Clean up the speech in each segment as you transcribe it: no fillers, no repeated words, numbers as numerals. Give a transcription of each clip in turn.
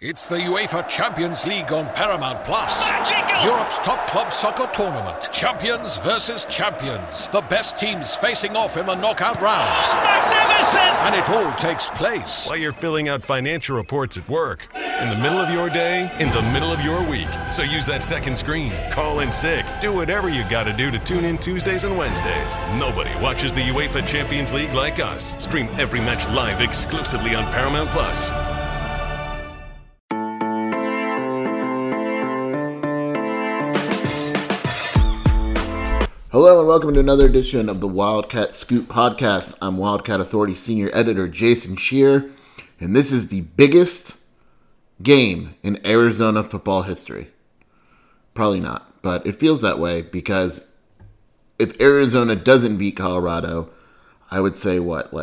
It's the UEFA Champions League on Paramount Plus. Magical! Europe's top club soccer tournament. Champions versus champions. The best teams facing off in the knockout rounds. Magnificent! And it all takes place while you're filling out financial reports at work, in the middle of your day, in the middle of your week. So use that second screen, call in sick, do whatever you got to do to tune in Tuesdays and Wednesdays. Nobody watches the UEFA Champions League like us. Stream every match live exclusively on Paramount Plus. Hello and welcome to another edition of the Wildcat Scoop Podcast. I'm Wildcat Authority Senior Editor Jason Scheer, and this is the biggest game in Arizona football history. Probably not, but it feels that way because if Arizona doesn't beat Colorado, I would say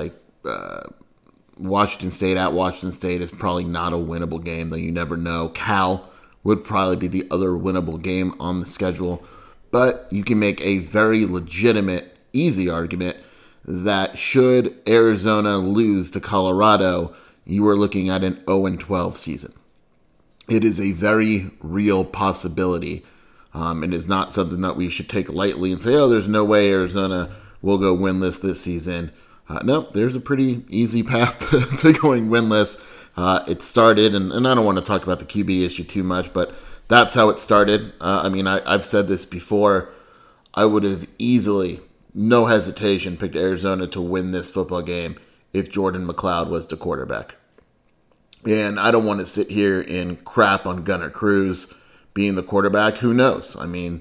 Washington State at Washington State is probably not a winnable game, though you never know. Cal would probably be the other winnable game on the schedule. But you can make a very legitimate, easy argument that should Arizona lose to Colorado, you are looking at an 0-12 season. It is a very real possibility, and is not something that we should take lightly and say, oh, there's no way Arizona will go winless this season. No, there's a pretty easy path to going winless. It started, and I don't want to talk about the QB issue too much, but that's how it started. I've said this before. I would have easily, no hesitation, picked Arizona to win this football game if Jordan McLeod was the quarterback. And I don't want to sit here and crap on Gunnar Cruz being the quarterback. Who knows? I mean,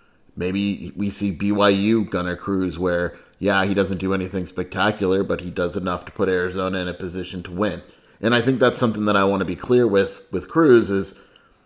maybe we see BYU Gunnar Cruz where, yeah, he doesn't do anything spectacular, but he does enough to put Arizona in a position to win. And I think that's something that I want to be clear with Cruz is,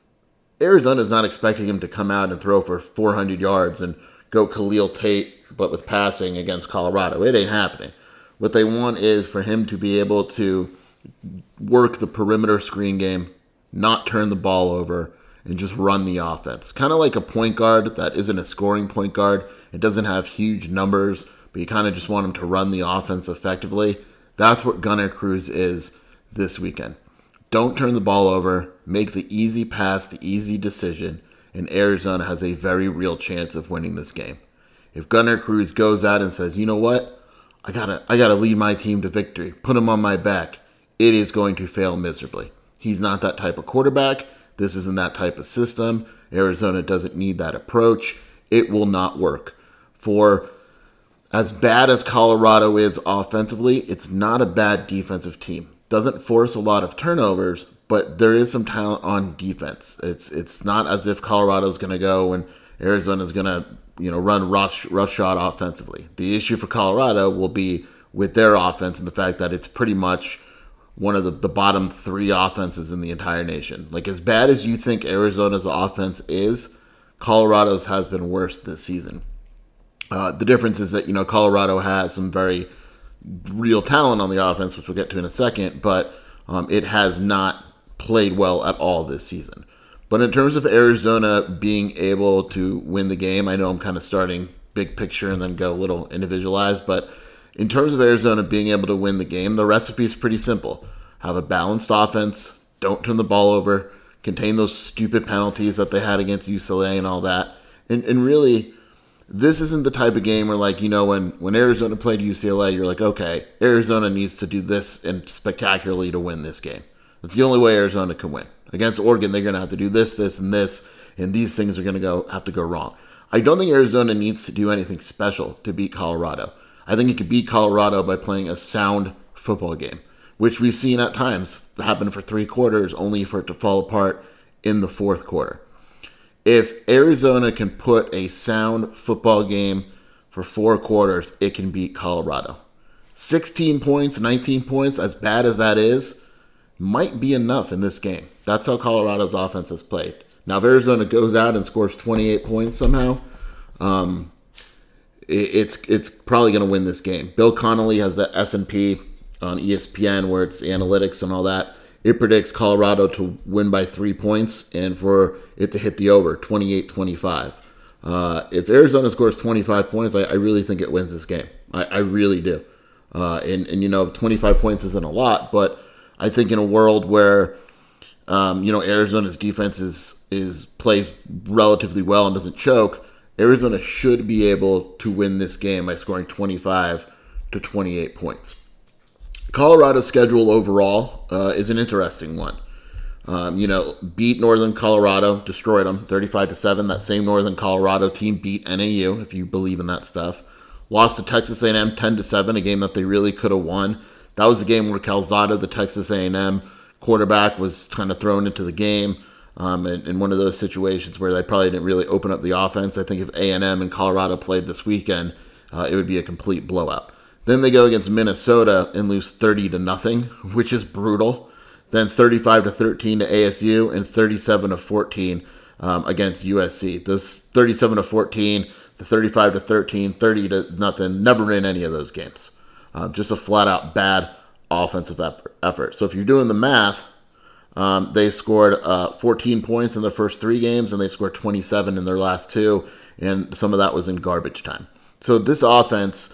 Arizona's not expecting him to come out and throw for 400 yards and go Khalil Tate, but with passing against Colorado. It ain't happening. What they want is for him to be able to work the perimeter screen game, not turn the ball over, and just run the offense. Kind of like a point guard that isn't a scoring point guard. It doesn't have huge numbers, but you kind of just want him to run the offense effectively. That's what Gunnar Cruz is this weekend. Don't turn the ball over, make the easy pass, the easy decision, and Arizona has a very real chance of winning this game. If Gunnar Cruz goes out and says, you know what, I gotta lead my team to victory, put him on my back, it is going to fail miserably. He's not that type of quarterback. This isn't that type of system. Arizona doesn't need that approach. It will not work. For as bad as Colorado is offensively, it's not a bad defensive team. Doesn't force a lot of turnovers, but there is some talent on defense. It's not as if Colorado's going to go and Arizona's going to run roughshod offensively. The issue for Colorado will be with their offense and the fact that it's pretty much one of the bottom three offenses in the entire nation. Like, as bad as you think Arizona's offense is, Colorado's has been worse this season. The difference is that Colorado has some very real talent on the offense, which we'll get to in a second, but it has not played well at all this season. But in terms of Arizona being able to win the game, I know I'm kind of starting big picture and then go a little individualized, but in terms of Arizona being able to win the game, the recipe is pretty simple. Have a balanced offense, don't turn the ball over, contain those stupid penalties that they had against UCLA and all that, and really, this isn't the type of game where, when Arizona played UCLA, you're like, okay, Arizona needs to do this and spectacularly to win this game. That's the only way Arizona can win. Against Oregon, they're going to have to do this, and these things are going to have to go wrong. I don't think Arizona needs to do anything special to beat Colorado. I think it could beat Colorado by playing a sound football game, which we've seen at times happen for 3 quarters, only for it to fall apart in the 4th quarter. If Arizona can put a sound football game for 4 quarters, it can beat Colorado. 16 points, 19 points, as bad as that is, might be enough in this game. That's how Colorado's offense has played. Now, if Arizona goes out and scores 28 points somehow, it's probably going to win this game. Bill Connolly has the S&P on ESPN where it's analytics and all that. It predicts Colorado to win by 3 points and for it to hit the over, 28-25. If Arizona scores 25 points, I really think it wins this game. I really do. And 25 points isn't a lot, but I think in a world where Arizona's defense is plays relatively well and doesn't choke. Arizona should be able to win this game by scoring 25 to 28 points. Colorado's schedule overall is an interesting one. Beat Northern Colorado, destroyed them 35-7. That same Northern Colorado team beat NAU, if you believe in that stuff. Lost to Texas A&M 10-7, a game that they really could have won. That was the game where Calzada, the Texas A&M quarterback, was kind of thrown into the game. In one of those situations where they probably didn't really open up the offense. I think if A&M and Colorado played this weekend, it would be a complete blowout. Then they go against Minnesota and lose 30-0, which is brutal. Then 35-13 to ASU and 37-14 against USC. Those 37-14, the 35-13, 30-0, never in any of those games. Just a flat-out bad offensive effort. So if you're doing the math, they scored 14 points in their first 3 games, and they scored 27 in their last 2, and some of that was in garbage time. So this offense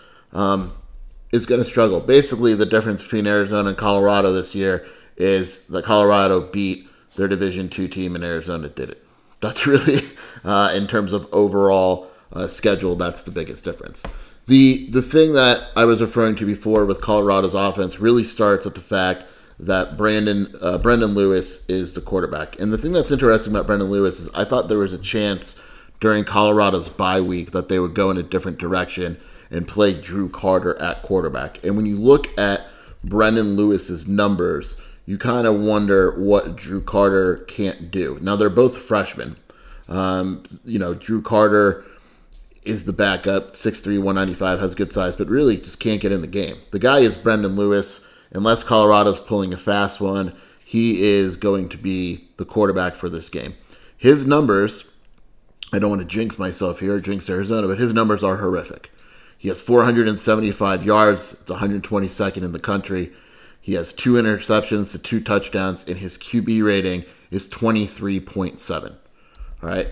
is going to struggle. Basically, the difference between Arizona and Colorado this year is that Colorado beat their Division II team and Arizona didn't. That's really, in terms of overall schedule, that's the biggest difference. The thing that I was referring to before with Colorado's offense really starts at the fact that Brendan Lewis is the quarterback. And the thing that's interesting about Brendan Lewis is I thought there was a chance during Colorado's bye week that they would go in a different direction and play Drew Carter at quarterback. And when you look at Brendan Lewis's numbers, you kind of wonder what Drew Carter can't do. Now, they're both freshmen. Drew Carter is the backup, 6'3", 195, has good size, but really just can't get in the game. The guy is Brendan Lewis. Unless Colorado's pulling a fast one, he is going to be the quarterback for this game. His numbers, I don't want to jinx myself here, jinx Arizona, but his numbers are horrific. He has 475 yards, it's 122nd in the country. He has 2 interceptions to 2 touchdowns, and his QB rating is 23.7. All right.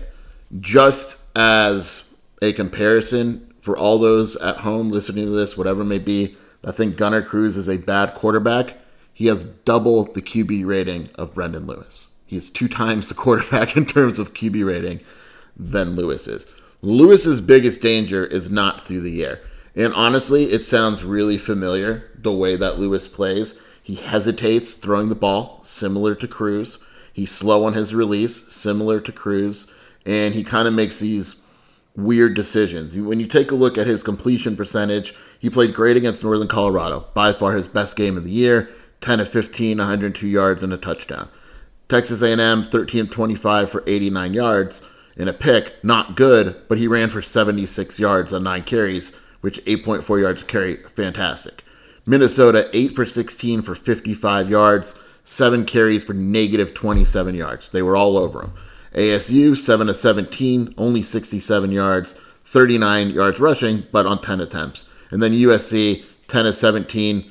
Just as a comparison for all those at home listening to this, whatever it may be, I think Gunnar Cruz is a bad quarterback. He has double the QB rating of Brendan Lewis. He's 2 times the quarterback in terms of QB rating than Lewis is. Lewis's biggest danger is not through the air. And honestly, it sounds really familiar, the way that Lewis plays. He hesitates throwing the ball, similar to Cruz. He's slow on his release, similar to Cruz. And he kind of makes these weird decisions. When you take a look at his completion percentage, he played great against Northern Colorado. By far his best game of the year, 10 of 15, 102 yards and a touchdown. Texas A&M, 13 of 25 for 89 yards and a pick. Not good, but he ran for 76 yards on 9 carries, which 8.4 yards a carry, fantastic. Minnesota, 8 for 16 for 55 yards, 7 carries for negative 27 yards. They were all over him. ASU, 7 of 17, only 67 yards, 39 yards rushing, but on 10 attempts. And then USC, 10 of 17,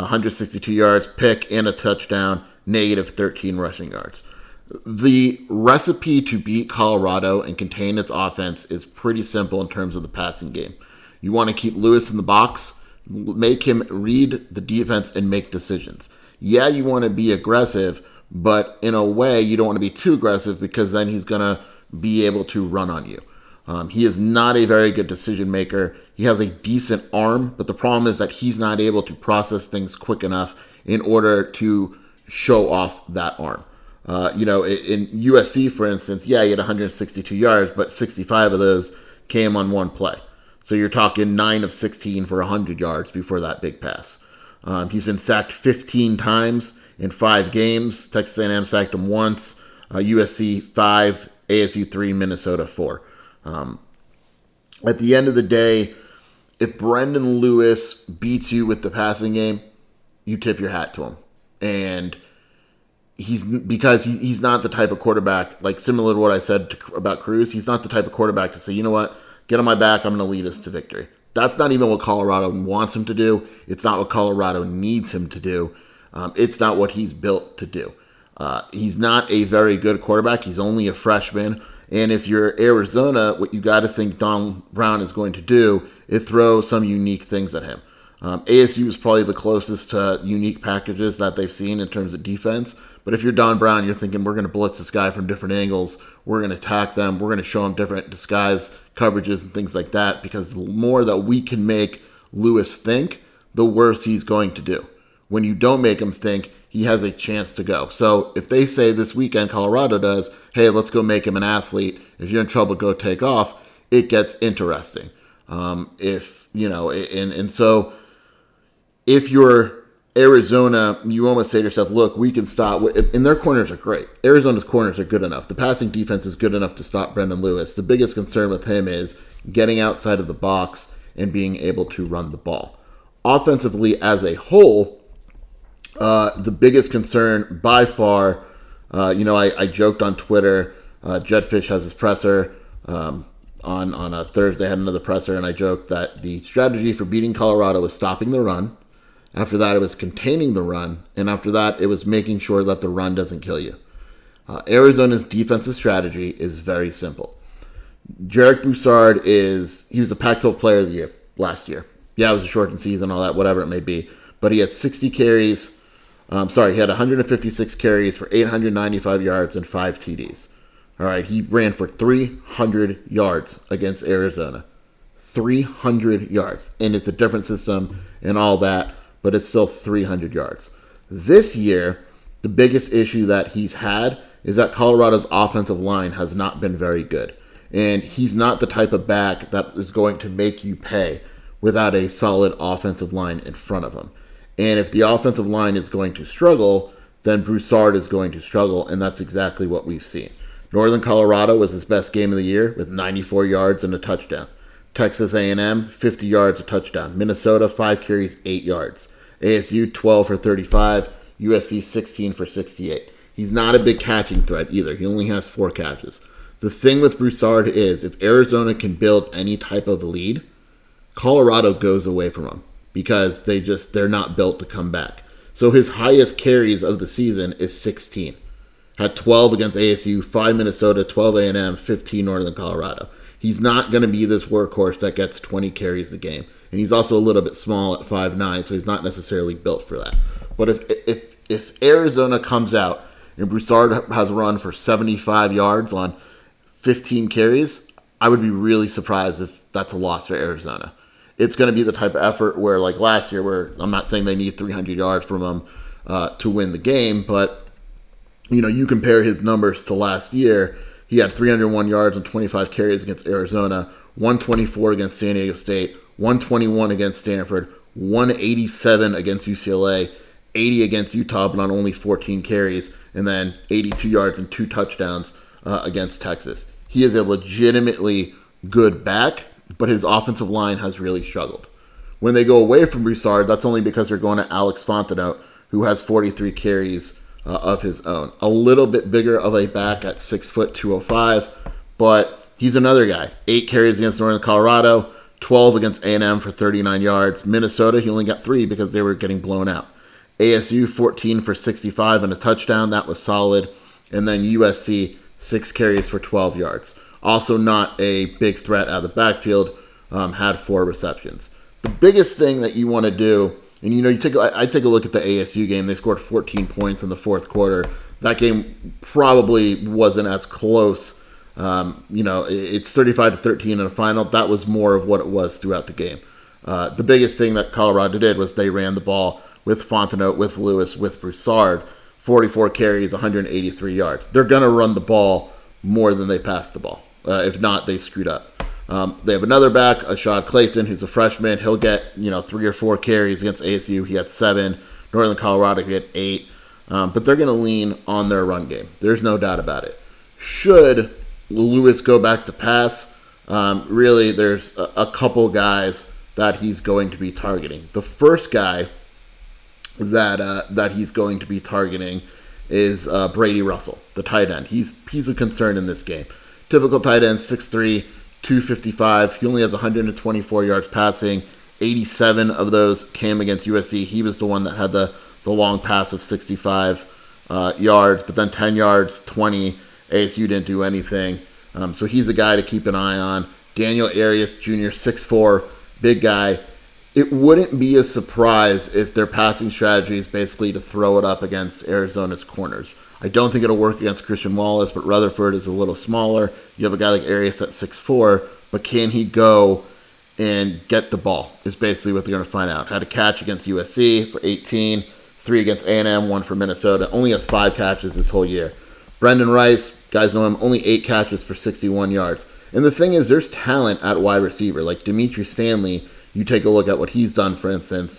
162 yards, pick and a touchdown, negative 13 rushing yards. The recipe to beat Colorado and contain its offense is pretty simple in terms of the passing game. You want to keep Lewis in the box, make him read the defense and make decisions. Yeah, you want to be aggressive, but in a way, you don't want to be too aggressive because then he's going to be able to run on you. He is not a very good decision maker. He has a decent arm, but the problem is that he's not able to process things quick enough in order to show off that arm. In USC, for instance, he had 162 yards, but 65 of those came on one play. So you're talking 9 of 16 for 100 yards before that big pass. He's been sacked 15 times in 5 games. Texas A&M sacked him once. USC 5, ASU 3, Minnesota 4. At the end of the day, if Brendan Lewis beats you with the passing game, you tip your hat to him. And he's not the type of quarterback, like similar to what I said about Cruz, he's not the type of quarterback to say, you know what, get on my back, I'm going to lead us to victory. That's not even what Colorado wants him to do. It's not what Colorado needs him to do. It's not what he's built to do. He's not a very good quarterback. He's only a freshman. And if you're Arizona, what you got to think Don Brown is going to do is throw some unique things at him. ASU is probably the closest to unique packages that they've seen in terms of defense. But if you're Don Brown, you're thinking, we're going to blitz this guy from different angles. We're going to attack them. We're going to show them different disguise coverages and things like that, because the more that we can make Lewis think, the worse he's going to do. When you don't make him think, he has a chance to go. So if they say this weekend, Colorado does, hey, let's go make him an athlete. If you're in trouble, go take off. It gets interesting. So if you're Arizona, you almost say to yourself, look, we can stop. And their corners are great. Arizona's corners are good enough. The passing defense is good enough to stop Brendan Lewis. The biggest concern with him is getting outside of the box and being able to run the ball. Offensively, as a whole, the biggest concern by far, I joked on Twitter, Jedd Fisch has his presser on a Thursday, had another presser, and I joked that the strategy for beating Colorado was stopping the run. After that, it was containing the run. And after that, it was making sure that the run doesn't kill you. Arizona's defensive strategy is very simple. Jarek Broussard he was a Pac-12 Player of the Year last year. Yeah, it was a shortened season, all that, whatever it may be. But he had 60 carries. He had 156 carries for 895 yards and 5 TDs. All right, he ran for 300 yards against Arizona. 300 yards. And it's a different system and all that, but it's still 300 yards. This year, the biggest issue that he's had is that Colorado's offensive line has not been very good. And he's not the type of back that is going to make you pay without a solid offensive line in front of him. And if the offensive line is going to struggle, then Broussard is going to struggle, and that's exactly what we've seen. Northern Colorado was his best game of the year with 94 yards and a touchdown. Texas A&M, 50 yards, a touchdown. Minnesota, 5 carries, 8 yards. ASU, 12 for 35. USC, 16 for 68. He's not a big catching threat either. He only has 4 catches. The thing with Broussard is if Arizona can build any type of lead, Colorado goes away from him because they're not built to come back. So his highest carries of the season is 16. Had 12 against ASU, 5 Minnesota, 12 A&M, 15 Northern Colorado. He's not going to be this workhorse that gets 20 carries a game. And he's also a little bit small at 5'9", so he's not necessarily built for that. But if Arizona comes out and Broussard has run for 75 yards on 15 carries, I would be really surprised if that's a loss for Arizona. It's going to be the type of effort where, like last year, where I'm not saying they need 300 yards from him to win the game, but you compare his numbers to last year. He had 301 yards and 25 carries against Arizona, 124 against San Diego State, 121 against Stanford, 187 against UCLA, 80 against Utah, but on only 14 carries, and then 82 yards and 2 touchdowns against Texas. He is a legitimately good back, but his offensive line has really struggled. When they go away from Broussard, that's only because they're going to Alex Fontenot, who has 43 carries of his own. A little bit bigger of a back at 6 foot 205, but he's another guy. 8 carries against Northern Colorado, 12 against A&M for 39 yards. Minnesota, he only got 3 because they were getting blown out. ASU, 14 for 65 and a touchdown. That was solid. And then USC, 6 carries for 12 yards. Also not a big threat out of the backfield. Had 4 receptions. The biggest thing that you want to do, and I take a look at the ASU game. They scored 14 points in the fourth quarter. That game probably wasn't as close. It's 35-13 in the final. That was more of what it was throughout the game. The biggest thing that Colorado did was they ran the ball with Fontenot, with Lewis, with Broussard. 44 carries, 183 yards. They're going to run the ball more than they pass the ball. If not, they've screwed up. They have another back, Ashad Clayton, who's a freshman. He'll get 3 or 4 carries against ASU. He had 7. Northern Colorado, he had 8. But they're going to lean on their run game. There's no doubt about it. Should Lewis go back to pass, really there's a couple guys that he's going to be targeting. The first guy that he's going to be targeting is Brady Russell, the tight end. He's a concern in this game. Typical tight end, 6'3", 255. He only has 124 yards passing. 87 of those came against USC. He was the one that had the long pass of 65 yards, but then 10 yards, 20. ASU didn't do anything. So he's a guy to keep an eye on. Daniel Arias Jr., 6'4", big guy. it wouldn't be a surprise if their passing strategy is basically to throw it up against Arizona's corners. I don't think it'll work against Christian Wallace, but Rutherford is a little smaller. You have a guy like Arias at 6'4", but can he go and get the ball is basically what they're going to find out. Had a catch against USC for 18, 3 against A&M, 1 for Minnesota. Only has 5 catches this whole year. Brendan Rice, guys know him, only 8 catches for 61 yards. And the thing is, there's talent at wide receiver. Like Dimitri Stanley, you take a look at what he's done, for instance.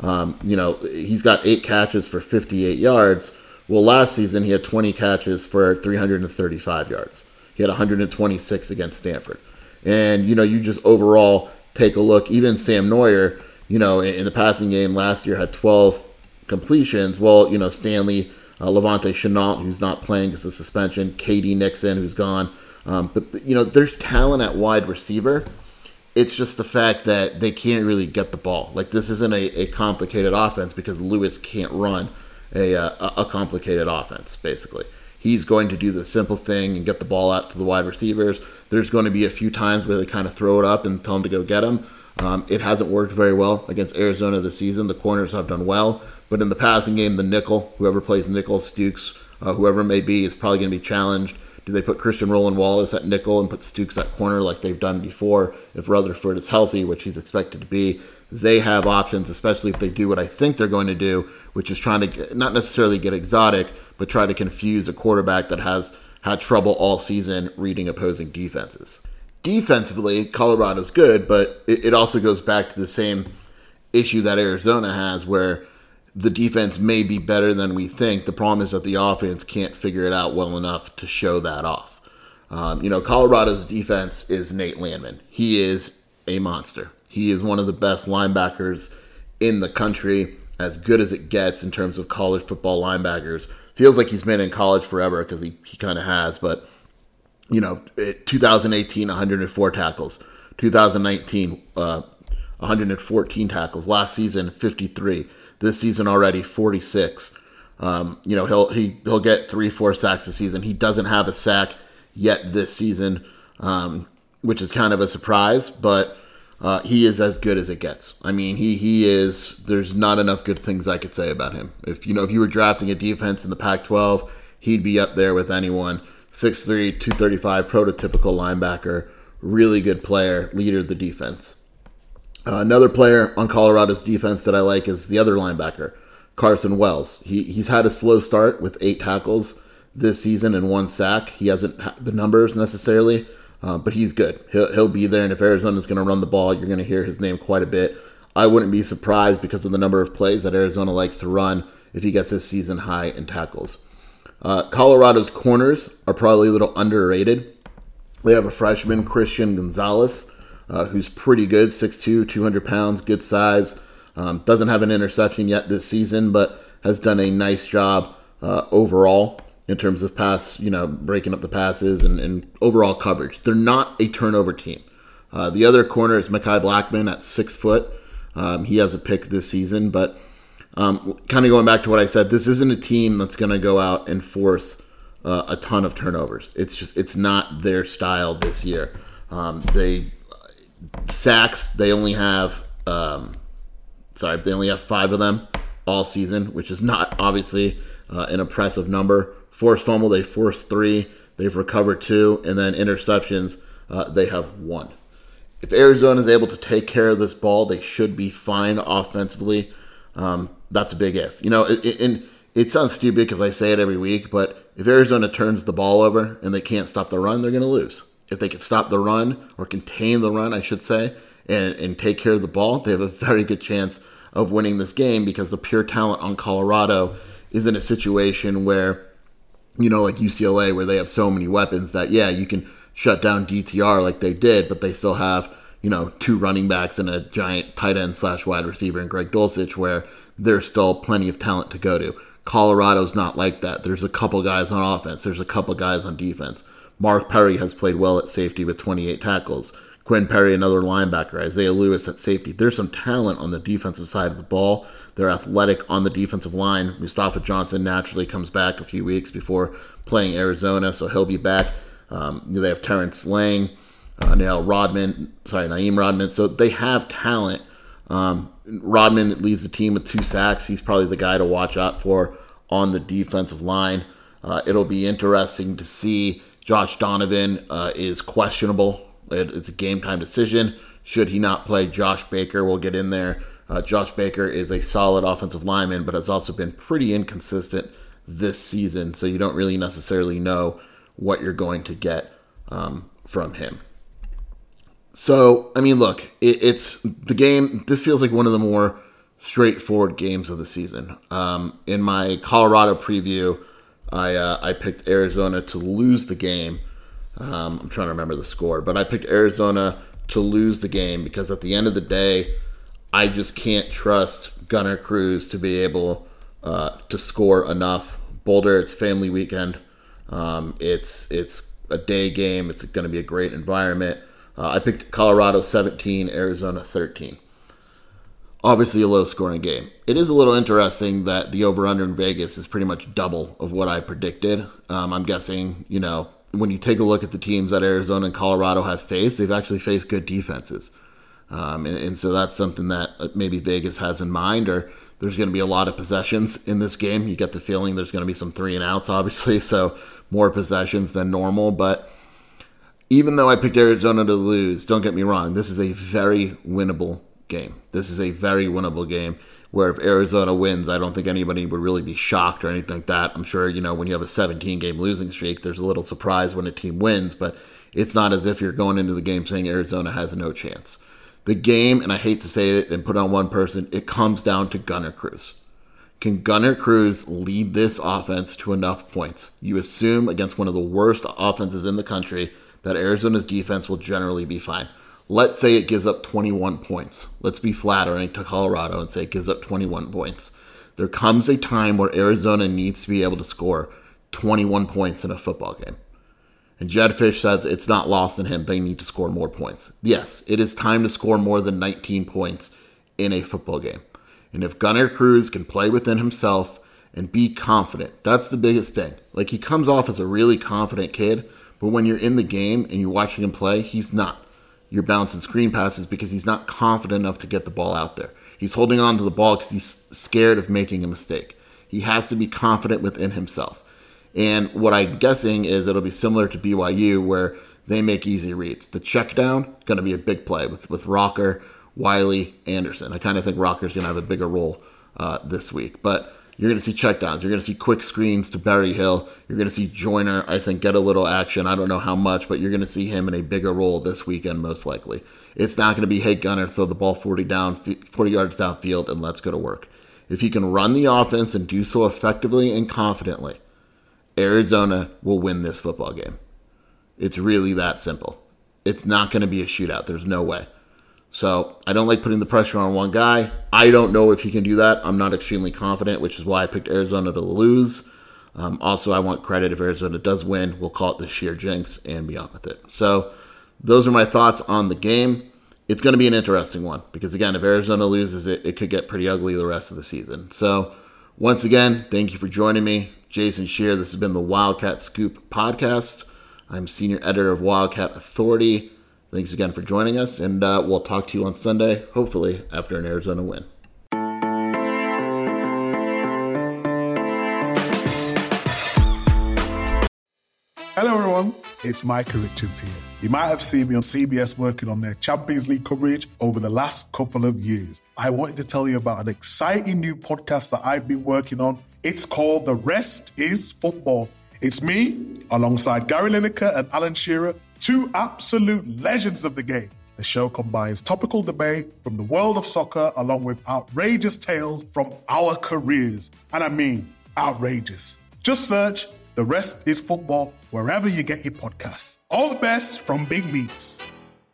He's got 8 catches for 58 yards. Well, last season, he had 20 catches for 335 yards. He had 126 against Stanford. And, you just overall take a look. Even Sam Neuer, in the passing game last year had 12 completions. Well, Stanley, Levante Chenault, who's not playing because of suspension, KD Nixon, who's gone. But there's talent at wide receiver. It's just the fact that they can't really get the ball. Like, this isn't a complicated offense because Lewis can't run a complicated offense, basically. He's going to do the simple thing and get the ball out to the wide receivers. There's going to be a few times where they kind of throw it up and tell them to go get him. It hasn't worked very well against Arizona this season. The corners have done well. But in the passing game, the nickel, whoever plays nickel, Stukes, whoever it may be, is probably going to be challenged. Do they put Christian Roland Wallace at nickel and put Stukes at corner like they've done before? If Rutherford is healthy, which he's expected to be, they have options, especially if they do what I think they're going to do, which is trying to not necessarily get exotic, but try to confuse a quarterback that has had trouble all season reading opposing defenses. Defensively, Colorado's good, but it also goes back to the same issue that Arizona has where the defense may be better than we think. The problem is that the offense can't figure it out well enough to show that off. Colorado's defense is Nate Landman. He is a monster. He is one of the best linebackers in the country, as good as it gets in terms of college football linebackers. Feels like he's been in college forever because he kind of has, but 2018, 104 tackles. 2019, 114 tackles. Last season, 53. This season already 46. He'll get 3-4 sacks this season. He doesn't have a sack yet this season, which is kind of a surprise, but he is as good as it gets. I mean, he is. There's not enough good things I could say about him. If you were drafting a defense in the Pac-12, he'd be up there with anyone. 6'3", 235, prototypical linebacker, really good player, leader of the defense. Another player on Colorado's defense that I like is the other linebacker, Carson Wells. He's had a slow start with 8 tackles this season and 1 sack. He hasn't had the numbers necessarily, but he's good. He'll be there, and if Arizona's going to run the ball, you're going to hear his name quite a bit. I wouldn't be surprised because of the number of plays that Arizona likes to run if he gets his season high in tackles. Colorado's corners are probably a little underrated. They have a freshman, Christian Gonzalez, who's pretty good, 6'2", 200 pounds, good size. Doesn't have an interception yet this season, but has done a nice job overall in terms of pass, breaking up the passes and overall coverage. They're not a turnover team. The other corner is Mekhi Blackman at 6 foot. He has a pick this season, but kind of going back to what I said, this isn't a team that's going to go out and force a ton of turnovers. It's not their style this year. Sacks, they only have 5 of them all season, which is not obviously an impressive number. Forced fumble, they forced 3, they've recovered 2, and then interceptions, they have 1. If Arizona is able to take care of this ball, they should be fine offensively. That's a big if. It sounds stupid because I say it every week, but if Arizona turns the ball over and they can't stop the run, they're going to lose. If they can stop the run, or contain the run, I should say, and take care of the ball, they have a very good chance of winning this game because the pure talent on Colorado is in a situation where, like UCLA, where they have so many weapons that, you can shut down DTR like they did, but they still have, 2 running backs and a giant tight end / wide receiver in Greg Dulcich, where there's still plenty of talent to go to. Colorado's not like that. There's a couple guys on offense. There's a couple guys on defense. Mark Perry has played well at safety with 28 tackles. Quinn Perry, another linebacker. Isaiah Lewis at safety. There's some talent on the defensive side of the ball. They're athletic on the defensive line. Mustafa Johnson naturally comes back a few weeks before playing Arizona, so he'll be back. They have Terrence Lang, Naeem Rodman. So they have talent Rodman leads the team with 2 sacks. He's probably the guy to watch out for on the defensive line. It'll be interesting to see. Josh Donovan is questionable. It's a game-time decision. Should he not play, Josh Baker will get in there. Josh Baker is a solid offensive lineman, but has also been pretty inconsistent this season, so you don't really necessarily know what you're going to get from him. So, I mean, look, it's the game. This feels like one of the more straightforward games of the season. In my Colorado preview, I picked Arizona to lose the game. I'm trying to remember the score, but I picked Arizona to lose the game because at the end of the day, I just can't trust Gunnar Cruz to be able to score enough. Boulder, it's family weekend. It's a day game. It's going to be a great environment. I picked Colorado 17, Arizona 13. Obviously a low-scoring game. It is a little interesting that the over-under in Vegas is pretty much double of what I predicted. I'm guessing, when you take a look at the teams that Arizona and Colorado have faced, they've actually faced good defenses. And so that's something that maybe Vegas has in mind, or there's going to be a lot of possessions in this game. You get the feeling there's going to be some 3-and-outs, obviously, so more possessions than normal. But even though I picked Arizona to lose, don't get me wrong, this is a very winnable game. This is a very winnable game where if Arizona wins, I don't think anybody would really be shocked or anything like that. I'm sure, when you have a 17-game losing streak, there's a little surprise when a team wins, but it's not as if you're going into the game saying Arizona has no chance. The game, and I hate to say it and put on one person, it comes down to Gunnar Cruz. Can Gunnar Cruz lead this offense to enough points? You assume against one of the worst offenses in the country that Arizona's defense will generally be fine. Let's say it gives up 21 points. Let's be flattering to Colorado and say it gives up 21 points. There comes a time where Arizona needs to be able to score 21 points in a football game. And Jedd Fisch says it's not lost in him. They need to score more points. Yes, it is time to score more than 19 points in a football game. And if Gunnar Cruz can play within himself and be confident, that's the biggest thing. Like, he comes off as a really confident kid, but when you're in the game and you're watching him play, he's not. You're bouncing screen passes because he's not confident enough to get the ball out there. He's holding on to the ball because he's scared of making a mistake. He has to be confident within himself. And what I'm guessing is it'll be similar to BYU where they make easy reads. The check down, going to be a big play with Rocker, Wiley, Anderson. I kind of think Rocker's going to have a bigger role this week. But you're going to see check downs. You're going to see quick screens to Barry Hill. You're going to see Joyner, I think, get a little action. I don't know how much, but you're going to see him in a bigger role this weekend most likely. It's not going to be, hey, Gunnar, throw the ball 40 yards downfield and let's go to work. If he can run the offense and do so effectively and confidently, Arizona will win this football game. It's really that simple. It's not going to be a shootout. There's no way. So I don't like putting the pressure on one guy. I don't know if he can do that. I'm not extremely confident, which is why I picked Arizona to lose. Also, I want credit if Arizona does win. We'll call it the sheer jinx and be on with it. So those are my thoughts on the game. It's going to be an interesting one because, again, if Arizona loses, it could get pretty ugly the rest of the season. So once again, thank you for joining me. Jason Scheer. This has been the Wildcat Scoop podcast. I'm senior editor of Wildcat Authority. Thanks again for joining us, and we'll talk to you on Sunday, hopefully after an Arizona win. Hello everyone, it's Micah Richards here. You might have seen me on CBS working on their Champions League coverage over the last couple of years. I wanted to tell you about an exciting new podcast that I've been working on. It's called The Rest is Football. It's me, alongside Gary Lineker and Alan Shearer, two absolute legends of the game. The show combines topical debate from the world of soccer along with outrageous tales from our careers. And I mean outrageous. Just search The Rest is Football wherever you get your podcasts. All the best from Big Meats.